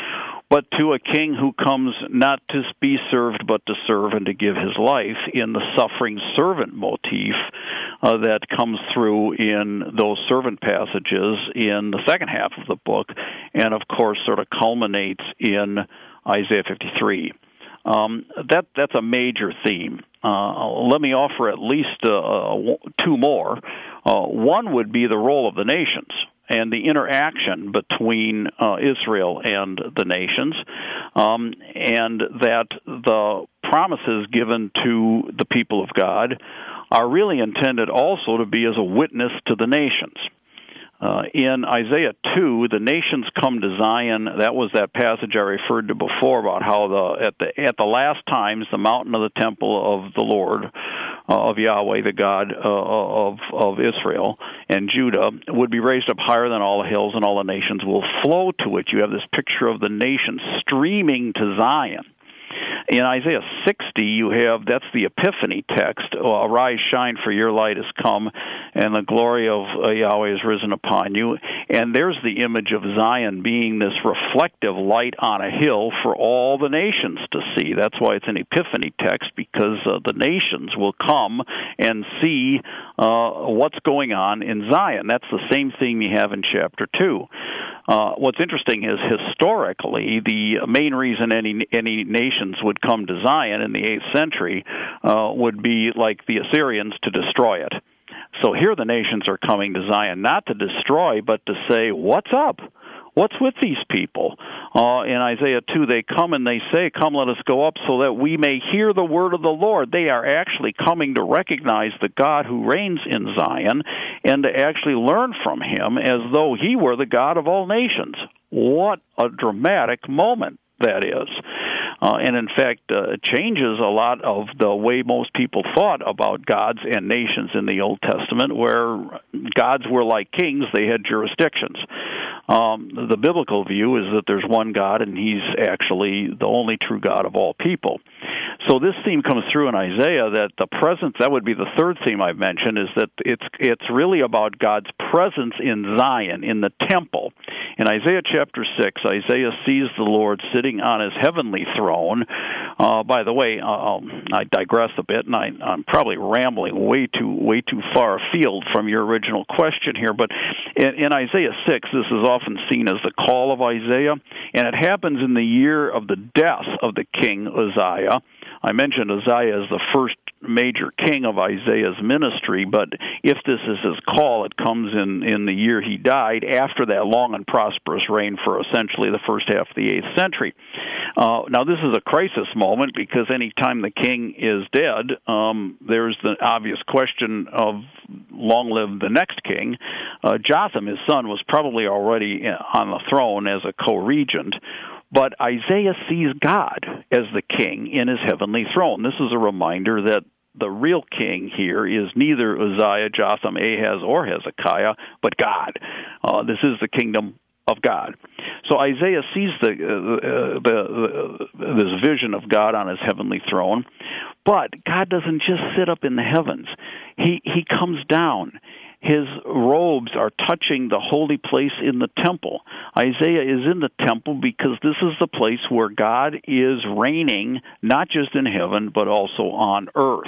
but to a king who comes not to be served but to serve and to give his life in the suffering servant motif uh, that comes through in those servant passages in the second half of the book, and of course sort of culminates in Isaiah fifty-three. Um, that that's a major theme. Uh, let me offer at least uh, two more. Uh, one would be the role of the nations and the interaction between uh, Israel and the nations, um, and that the promises given to the people of God are really intended also to be as a witness to the nations. Uh, in Isaiah two, the nations come to Zion. That was that passage I referred to before about how the at the at the last times the mountain of the temple of the Lord, uh, of Yahweh, the God uh, of of Israel and Judah, would be raised up higher than all the hills, and all the nations will flow to it. You have this picture of the nations streaming to Zion. In Isaiah sixty, you have, that's the Epiphany text, arise, shine, for your light has come, and the glory of uh, Yahweh has risen upon you. And there's the image of Zion being this reflective light on a hill for all the nations to see. That's why it's an Epiphany text, because uh, the nations will come and see uh, what's going on in Zion. That's the same thing you have in chapter two. Uh, what's interesting is historically the main reason any any nations would come to Zion in the eighth century uh, would be like the Assyrians, to destroy it. So here the nations are coming to Zion not to destroy, but to say, what's up? What's with these people? Uh, in Isaiah two, they come and they say, come, let us go up so that we may hear the word of the Lord. They are actually coming to recognize the God who reigns in Zion and to actually learn from him as though he were the God of all nations. What a dramatic moment that is. Uh, and in fact, uh, changes a lot of the way most people thought about gods and nations in the Old Testament, where gods were like kings, they had jurisdictions. Um, the biblical view is that there's one God, and he's actually the only true God of all people. So this theme comes through in Isaiah, that the presence, that would be the third theme I've mentioned, is that it's it's really about God's presence in Zion, in the temple. In Isaiah chapter six, Isaiah sees the Lord sitting on his heavenly throne. Uh, by the way, uh, I digress a bit, and I, I'm probably rambling way too way too far afield from your original question here, but in, in Isaiah six, this is often seen as the call of Isaiah, and it happens in the year of the death of the king Uzziah. I mentioned Uzziah as the first major king of Isaiah's ministry, but if this is his call, it comes in, in the year he died, after that long and prosperous reign for essentially the first half of the eighth century. Uh, now, this is a crisis moment, because any time the king is dead, um, there's the obvious question of long live the next king. Uh, Jotham, his son, was probably already on the throne as a co-regent. But Isaiah sees God as the king in his heavenly throne. This is a reminder that the real king here is neither Uzziah, Jotham, Ahaz, or Hezekiah, but God. Uh, this is the kingdom of God. So Isaiah sees the, uh, the, the this vision of God on his heavenly throne, but God doesn't just sit up in the heavens. He he comes down. His robes are touching the holy place in the temple. Isaiah is in the temple because this is the place where God is reigning, not just in heaven, but also on earth.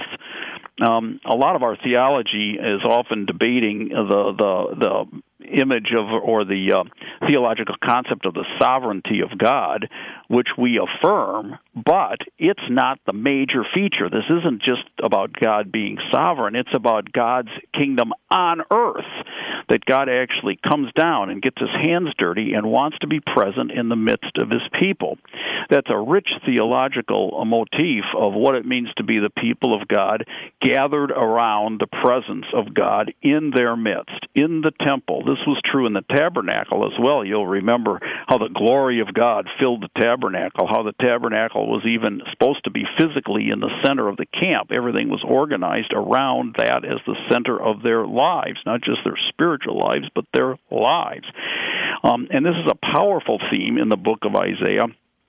Um, a lot of our theology is often debating the the, the image of, or the uh, theological concept of the sovereignty of God, which we affirm, but it's not the major feature. This isn't just about God being sovereign. It's about God's kingdom on earth, that God actually comes down and gets his hands dirty and wants to be present in the midst of his people. That's a rich theological motif of what it means to be the people of God, gathered around the presence of God in their midst, in the temple. This was true in the tabernacle as well. You'll remember how the glory of God filled the tabernacle, how the tabernacle was even supposed to be physically in the center of the camp. Everything was organized around that as the center of their lives, not just their spiritual lives, but their lives. Um, and this is a powerful theme in the book of Isaiah.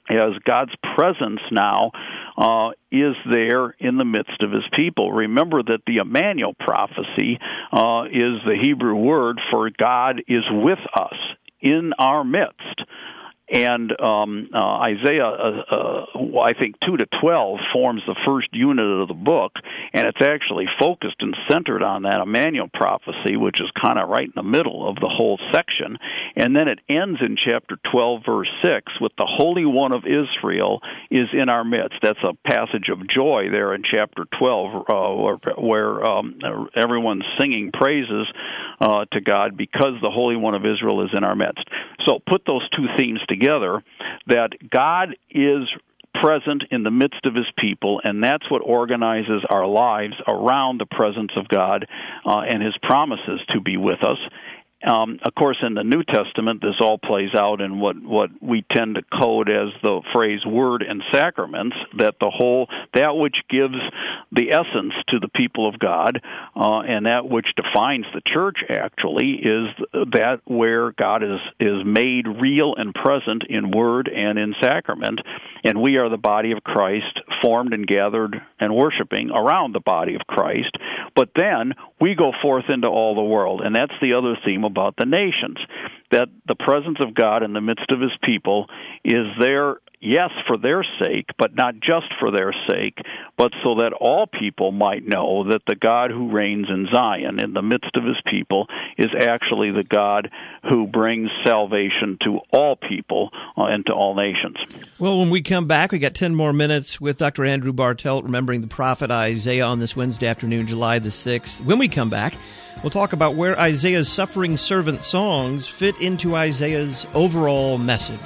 as God's presence now uh, is there in the midst of his people. Remember that the Emmanuel prophecy uh, is the Hebrew word for God is with us, in our midst. And um, uh, Isaiah, uh, uh, I think two to twelve forms the first unit of the book, and it's actually focused and centered on that Emmanuel prophecy, which is kind of right in the middle of the whole section. And then it ends in chapter twelve, verse six, with the Holy One of Israel is in our midst. That's a passage of joy there in chapter twelve, uh, where, where um, everyone's singing praises uh, to God because the Holy One of Israel is in our midst. So put those two themes together. together, that God is present in the midst of his people, and that's what organizes our lives around the presence of God uh, and his promises to be with us. Um, of course, in the New Testament, this all plays out in what, what we tend to code as the phrase word and sacraments, that the whole, that which gives the essence to the people of God, uh, and that which defines the church, actually, is that where God is, is made real and present in word and in sacrament, and we are the body of Christ, formed and gathered and worshiping around the body of Christ. But then we go forth into all the world, and that's the other theme about the nations, that the presence of God in the midst of his people is there, yes, for their sake, but not just for their sake, but so that all people might know that the God who reigns in Zion in the midst of his people is actually the God who brings salvation to all people uh, and to all nations. Well, when we come back, we got ten more minutes with Doctor Andrew Bartelt, remembering the prophet Isaiah on this Wednesday afternoon, July the sixth. When we come back, we'll talk about where Isaiah's suffering servant songs fit into Isaiah's overall message.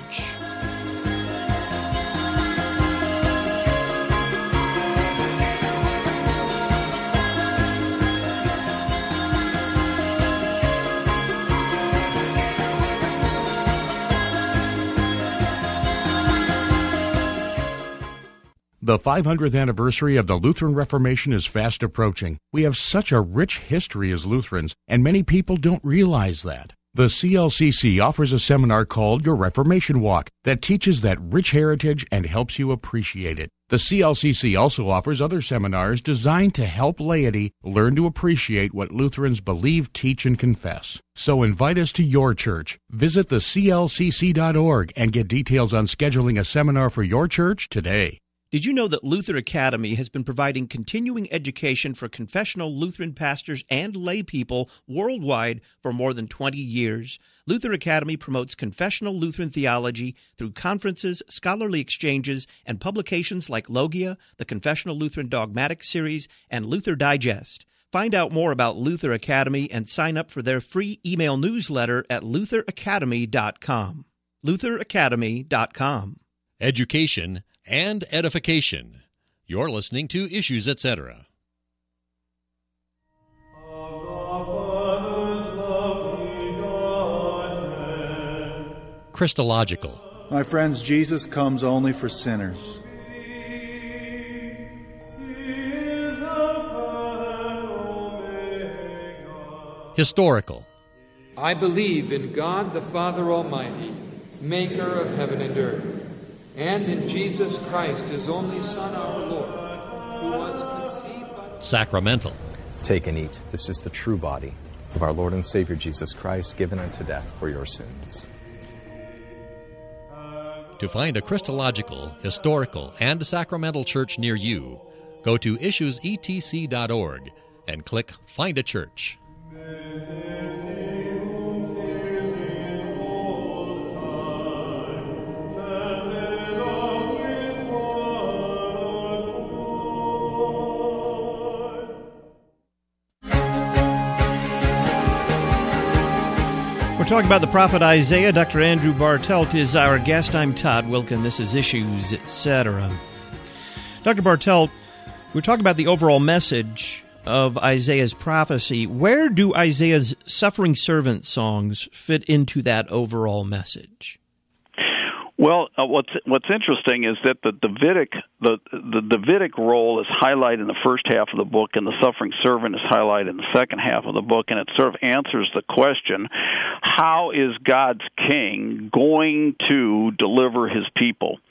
The five hundredth anniversary of the Lutheran Reformation is fast approaching. We have such a rich history as Lutherans, and many people don't realize that. The C L C C offers a seminar called Your Reformation Walk that teaches that rich heritage and helps you appreciate it. The C L C C also offers other seminars designed to help laity learn to appreciate what Lutherans believe, teach, and confess. So invite us to your church. Visit the C L C C dot org and get details on scheduling a seminar for your church today. Did you know that Luther Academy has been providing continuing education for confessional Lutheran pastors and lay people worldwide for more than twenty years? Luther Academy promotes confessional Lutheran theology through conferences, scholarly exchanges, and publications like Logia, the Confessional Lutheran Dogmatic Series, and Luther Digest. Find out more about Luther Academy and sign up for their free email newsletter at luther academy dot com. luther academy dot com. Education and edification. You're listening to Issues, et cetera. Christological. My friends, Jesus comes only for sinners. Historical. I believe in God the Father Almighty, maker of heaven and earth, and in Jesus Christ, his only Son, our Lord, who was conceived by... Sacramental. Take and eat. This is the true body of our Lord and Savior Jesus Christ, given unto death for your sins. To find a Christological, historical, and sacramental church near you, go to issues e t c dot org and click Find a Church. We're talking about the prophet Isaiah. Doctor Andrew Bartelt is our guest. I'm Todd Wilkin. This is Issues, et cetera. Doctor Bartelt, we're talking about the overall message of Isaiah's prophecy. Where do Isaiah's suffering servant songs fit into that overall message? Well, uh, what's what's interesting is that the Davidic the the Davidic role is highlighted in the first half of the book, and the suffering servant is highlighted in the second half of the book, and it sort of answers the question: how is God's king going to deliver his people?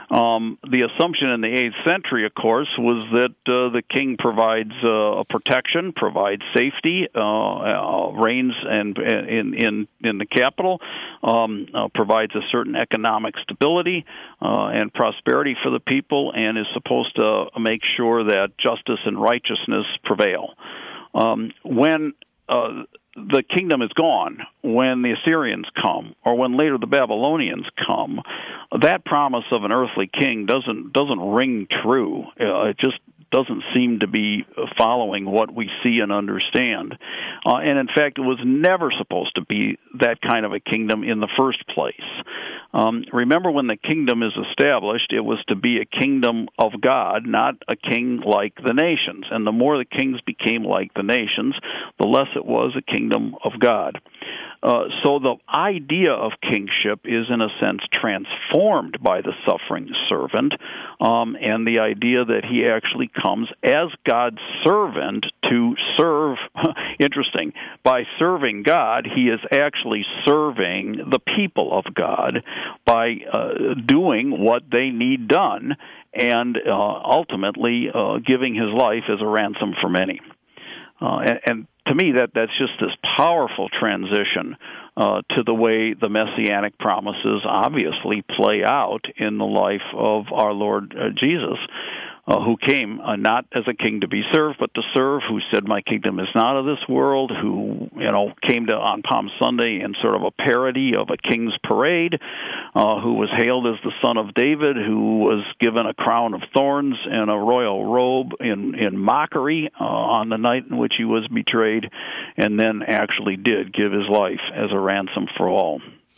Um, the assumption in the eighth century, of course, was that uh, the king provides uh, a protection, provides safety, uh, uh, reigns and in in in the capital, um, uh, provides a certain economic stability uh, and prosperity for the people, and is supposed to make sure that justice and righteousness prevail. Um, when uh, the kingdom is gone, when the Assyrians come, or when later the Babylonians come, that promise of an earthly king doesn't doesn't ring true. Uh, it just doesn't seem to be following what we see and understand. Uh, and in fact, it was never supposed to be that kind of a kingdom in the first place. Um, remember, when the kingdom is established, it was to be a kingdom of God, not a king like the nations. And the more the kings became like the nations, the less it was a kingdom of God. Uh, so the idea of kingship is, in a sense, transformed by the suffering servant, um, and the idea that he actually comes as God's servant to serve. Interesting. By serving God, he is actually serving the people of God by uh, doing what they need done, and uh, ultimately uh, giving his life as a ransom for many. Uh, and, and to me, that that's just this powerful transition uh, to the way the Messianic promises obviously play out in the life of our Lord uh, Jesus, uh, who came uh, not as a king to be served, but to serve, who said, "My kingdom is not of this world," who, you know, came to on Palm Sunday in sort of a parody of a king's parade, uh, who was hailed as the son of David, who was given a crown of thorns and a royal robe in, in mockery uh, on the night in which he was betrayed, and then actually did give his life as a ransom for all.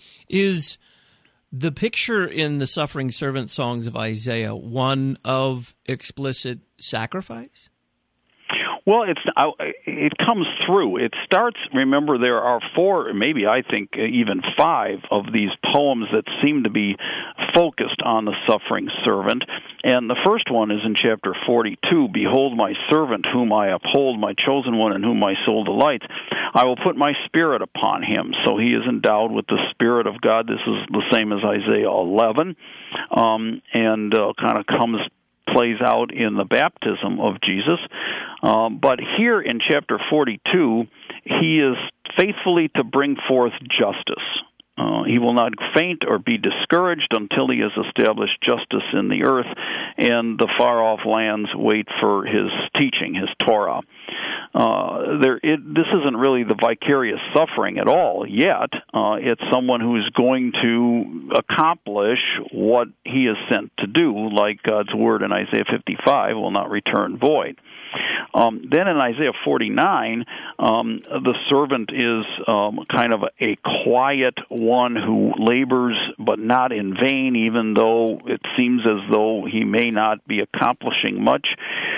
Is the picture in the suffering servant songs of Isaiah one of explicit sacrifice? Well, it's it comes through. It starts, remember, there are four, maybe I think even five of these poems that seem to be focused on the suffering servant. And the first one is in chapter forty-two, "Behold my servant whom I uphold, my chosen one in whom my soul delights. I will put my spirit upon him." So he is endowed with the Spirit of God. This is the same as Isaiah eleven, um, and uh, kind of comes plays out in the baptism of Jesus. Um, but here in chapter forty-two, he is faithfully to bring forth justice. Uh, he will not faint or be discouraged until he has established justice in the earth, and the far-off lands wait for his teaching, his Torah. Uh, there, it, this isn't really the vicarious suffering at all yet. Uh, it's someone who is going to accomplish what he is sent to do, like God's word in Isaiah fifty-five will not return void. Um, then in Isaiah forty-nine, um, the servant is um, kind of a quiet one who labors but not in vain, even though it seems as though he may not be accomplishing much.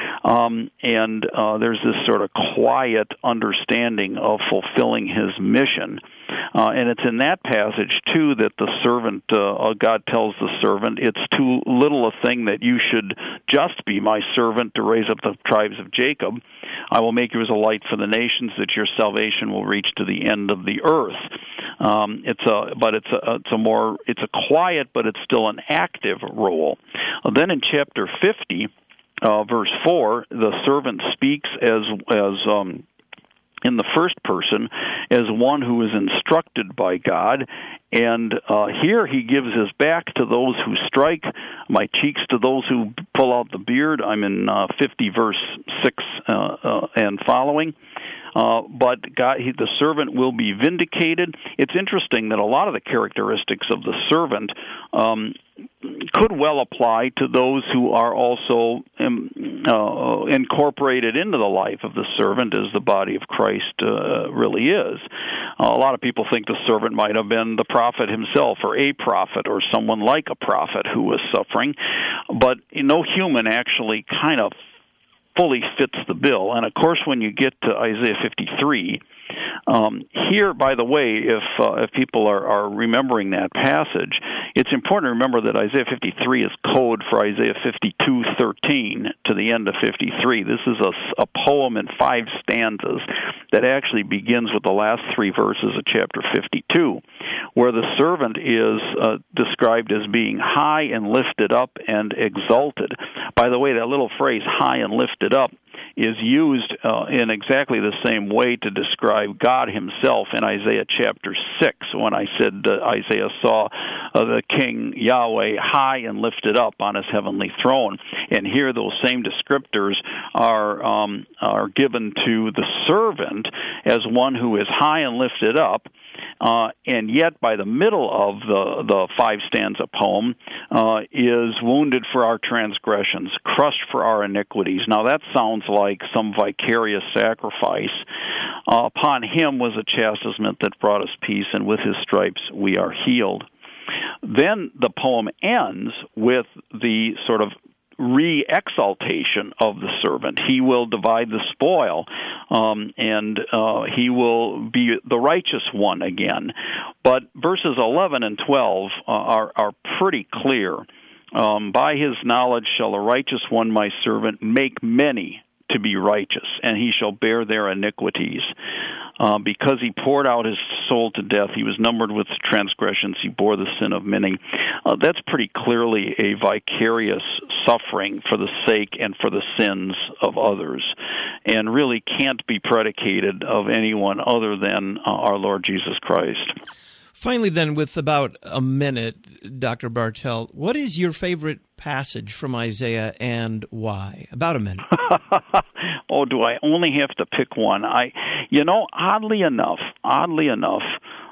Um, and uh, there's this sort of quiet understanding of fulfilling his mission. Uh, and it's in that passage, too, that the servant, uh, God tells the servant, "It's too little a thing that you should just be my servant to raise up the tribes of Jacob. I will make you as a light for the nations, that your salvation will reach to the end of the earth." Um, it's a, but it's a, it's a more, it's a quiet, but it's still an active role. Uh, then in chapter fifty, uh, verse four, the servant speaks as as um, in the first person as one who is instructed by God, and uh, here he gives his back to those who strike, my cheeks to those who pull out the beard. I'm in uh, fifty, verse six uh, uh, and following. Uh, but God, he, the servant will be vindicated. It's interesting that a lot of the characteristics of the servant um, could well apply to those who are also um, uh, incorporated into the life of the servant, as the body of Christ uh, really is. Uh, a lot of people think the servant might have been the prophet himself, or a prophet, or someone like a prophet who was suffering, but no human actually kind of fully fits the bill. And of course, when you get to Isaiah fifty-three, um, here, by the way, if uh, if people are, are remembering that passage, it's important to remember that Isaiah fifty-three is code for Isaiah fifty-two thirteen to the end of fifty-three. This is a, a poem in five stanzas that actually begins with the last three verses of chapter fifty-two, where the servant is uh, described as being high and lifted up and exalted. By the way, that little phrase, high and lifted up, is used uh, in exactly the same way to describe God himself in Isaiah chapter six, when I said uh, Isaiah saw uh, the King Yahweh high and lifted up on his heavenly throne. And here those same descriptors are um, are given to the servant as one who is high and lifted up, uh, and yet by the middle of the, the five-stanza poem uh, is wounded for our transgressions, crushed for our iniquities. Now that sounds like some vicarious sacrifice. Uh, upon him was a chastisement that brought us peace, and with his stripes we are healed. Then the poem ends with the sort of re-exaltation of the servant. He will divide the spoil, um, and uh, he will be the righteous one again. But verses eleven and twelve uh, are, are pretty clear. Um, By his knowledge shall the righteous one, my servant, make many to be righteous, and he shall bear their iniquities. Uh, because he poured out his soul to death, he was numbered with transgressions, he bore the sin of many. Uh, that's pretty clearly a vicarious suffering for the sake and for the sins of others, and really can't be predicated of anyone other than uh, our Lord Jesus Christ. Finally, then, with about a minute, Doctor Bartelt, what is your favorite passage from Isaiah and why? About a minute. Oh, do I only have to pick one? I, you know, oddly enough, oddly enough,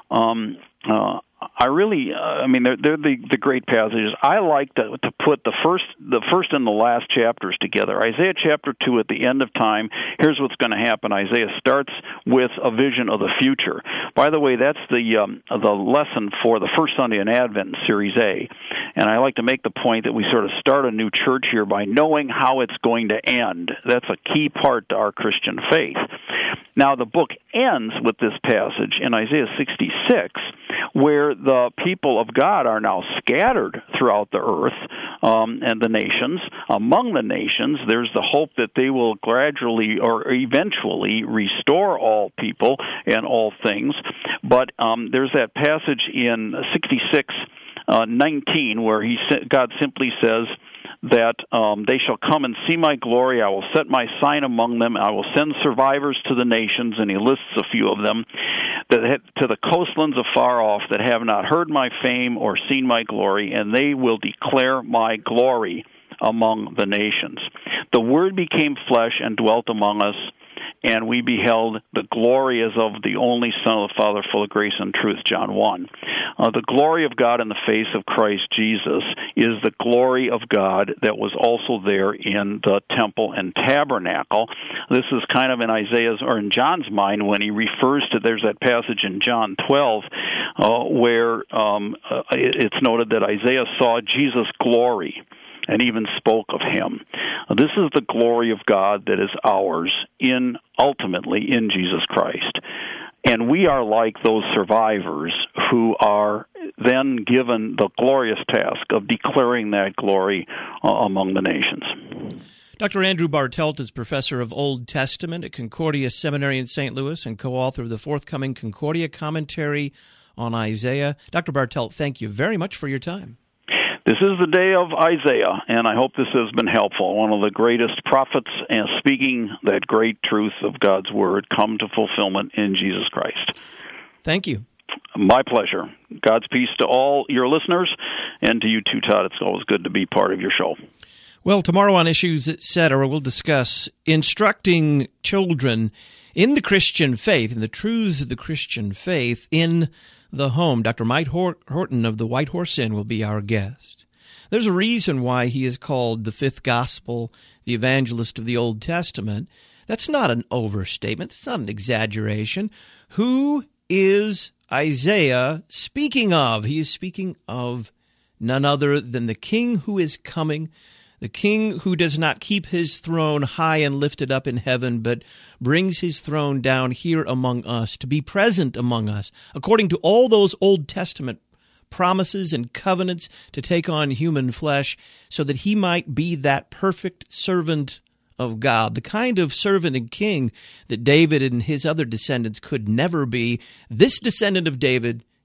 um, uh, I really, uh, I mean, they're, they're the, the great passages. I like to, to put the first, the first and the last chapters together. Isaiah chapter two, at the end of time, here's what's going to happen. Isaiah starts with a vision of the future. By the way, that's the um, the lesson for the first Sunday in Advent, Series A. And I like to make the point that we sort of start a new church here by knowing how it's going to end. That's a key part to our Christian faith. Now, the book ends with this passage in Isaiah sixty-six, where the people of God are now scattered throughout the earth um, and the nations. Among the nations, there's the hope that they will gradually or eventually restore all people and all things. But um, there's that passage in sixty-six, uh, nineteen, where he God simply says that um, they shall come and see my glory. I will set my sign among them. I will send survivors to the nations, and he lists a few of them, that to the coastlands afar off that have not heard my fame or seen my glory, and they will declare my glory among the nations. The Word became flesh and dwelt among us, and we beheld the glory as of the only Son of the Father, full of grace and truth, John one. Uh, the glory of God in the face of Christ Jesus is the glory of God that was also there in the temple and tabernacle. This is kind of in Isaiah's, or in John's mind, when he refers to, there's that passage in John twelve, uh, where um, uh, it's noted that Isaiah saw Jesus' glory and even spoke of him. This is the glory of God that is ours in, ultimately, in Jesus Christ. And we are like those survivors who are then given the glorious task of declaring that glory uh, among the nations. Doctor Andrew Bartelt is professor of Old Testament at Concordia Seminary in Saint Louis and co-author of the forthcoming Concordia Commentary on Isaiah. Doctor Bartelt, thank you very much for your time. This is the day of Isaiah, and I hope this has been helpful. One of the greatest prophets, and speaking that great truth of God's Word come to fulfillment in Jesus Christ. Thank you. My pleasure. God's peace to all your listeners, and to you too, Todd. It's always good to be part of your show. Well, tomorrow on Issues, et cetera, we'll discuss instructing children in the Christian faith, in the truths of the Christian faith in the home. Doctor Mike Horton of the White Horse Inn will be our guest. There's a reason why he is called the fifth gospel, the evangelist of the Old Testament. That's not an overstatement. That's not an exaggeration. Who is Isaiah speaking of? He is speaking of none other than the King who is coming, the King who does not keep his throne high and lifted up in heaven, but brings his throne down here among us, to be present among us, according to all those Old Testament promises and covenants, to take on human flesh so that he might be that perfect servant of God, the kind of servant and king that David and his other descendants could never be. This descendant of David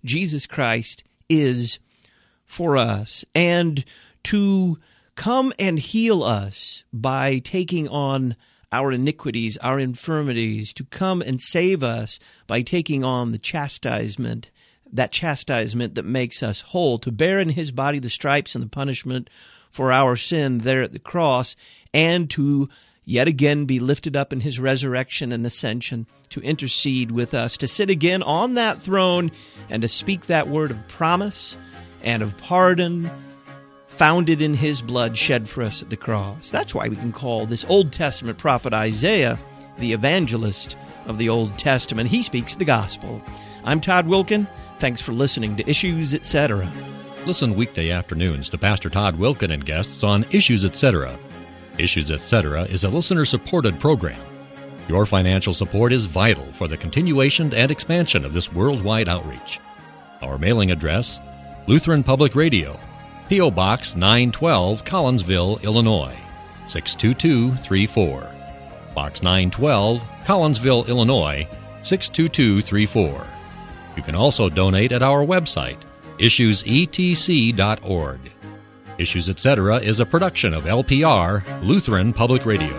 Jesus Christ is for us, and to come and heal us by taking on our iniquities, our infirmities, to come and save us by taking on the chastisement, that chastisement that makes us whole, to bear in his body the stripes and the punishment for our sin there at the cross, and to yet again be lifted up in his resurrection and ascension, to intercede with us, to sit again on that throne and to speak that word of promise and of pardon founded in his blood shed for us at the cross. That's why we can call this Old Testament prophet Isaiah the evangelist of the Old Testament. He speaks the gospel. I'm Todd Wilkin. Thanks for listening to Issues, et cetera. Listen weekday afternoons to Pastor Todd Wilkin and guests on Issues, et cetera. Issues, et cetera is a listener-supported program. Your financial support is vital for the continuation and expansion of this worldwide outreach. Our mailing address, Lutheran Public Radio, P O. Box nine twelve, Collinsville, Illinois, six two two three four. Box nine twelve, Collinsville, Illinois, six two two three four. You can also donate at our website, issues e t c dot org. Issues, et cetera is a production of L P R, Lutheran Public Radio.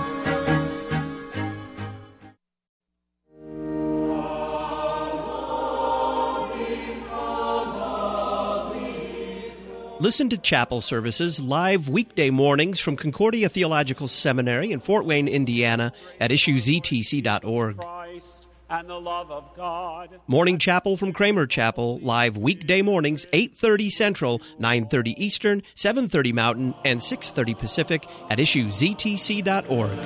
Listen to chapel services live weekday mornings from Concordia Theological Seminary in Fort Wayne, Indiana at issues e t c dot org. And the love of God. Morning Chapel from Kramer Chapel, live weekday mornings, eight thirty Central, nine thirty Eastern, seven thirty Mountain, and six thirty Pacific at issues e t c dot org.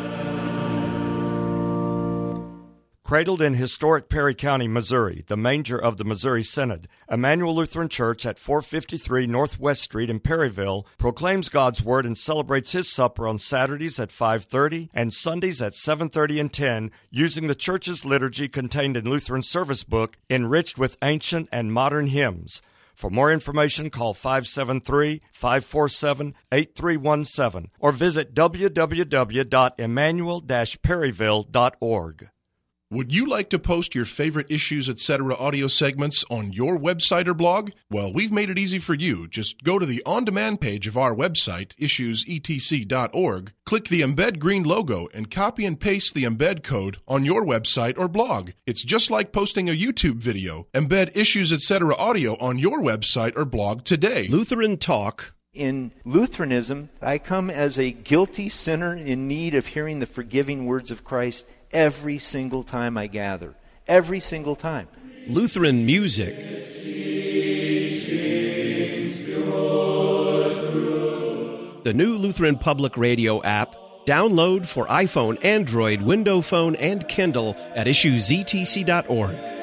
Cradled in historic Perry County, Missouri, the manger of the Missouri Synod, Emmanuel Lutheran Church at four fifty-three Northwest Street in Perryville proclaims God's Word and celebrates His supper on Saturdays at five thirty and Sundays at seven thirty and ten, using the church's liturgy contained in Lutheran Service Book, enriched with ancient and modern hymns. For more information, call five seven three, five four seven, eight three one seven or visit w w w dot emmanuel dash perryville dot org. Would you like to post your favorite Issues, et cetera audio segments on your website or blog? Well, we've made it easy for you. Just go to the on-demand page of our website, issues e t c dot org, click the Embed Green logo, and copy and paste the embed code on your website or blog. It's just like posting a YouTube video. Embed Issues, et cetera audio on your website or blog today. Lutheran Talk. In Lutheranism, I come as a guilty sinner in need of hearing the forgiving words of Christ every single time I gather. Every single time. Lutheran Music. The new Lutheran Public Radio app. Download for iPhone, Android, Windows Phone, and Kindle at issues e t c dot org.